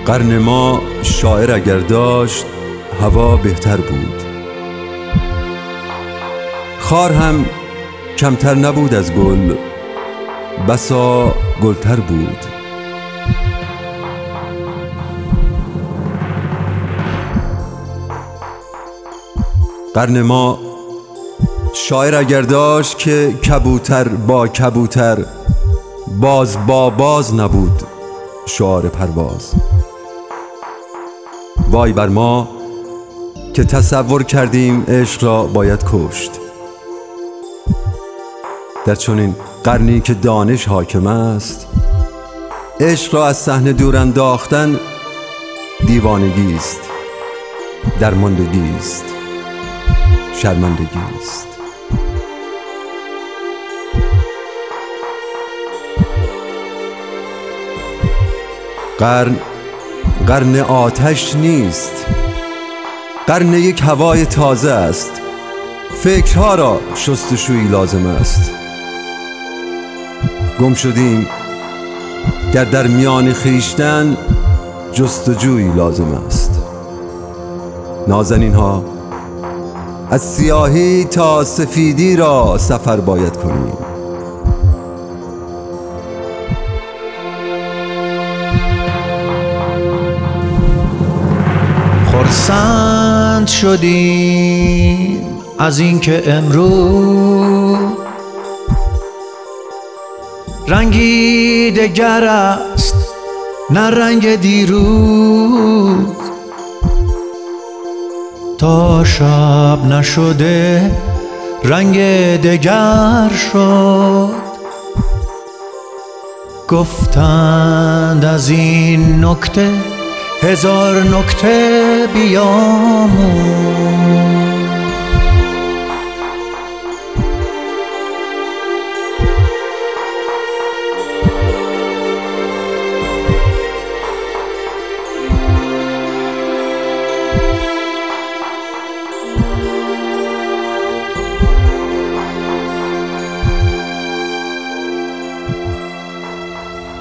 قرن ما شاعر اگر داشت هوا بهتر بود، خار هم کمتر نبود از گل، بسا گلتر بود. قرن ما شاعر اگر داشت که کبوتر با کبوتر، باز با باز نبود شعار پرواز. وای بر ما که تصور کردیم عشق را باید کشت، در چنین قرنی که دانش حاکم است. عشق را از صحنه دور انداختن دیوانگی است، درماندگی است، شرمندگی است. قرن آتش نیست، قرن یک هوای تازه است. فکرها را شستشویی لازم است. گم شدیم گر در میان خویشتن، جستجویی لازم است. نازنین ها از سیاهی تا سفیدی را سفر باید کنیم. خرسند شدیم از اینکه امروز رنگی دگر است نه رنگ دیروز. تا شب نشده رنگ دگر شد، گفتند از این نکته هزار نکته بیاموز.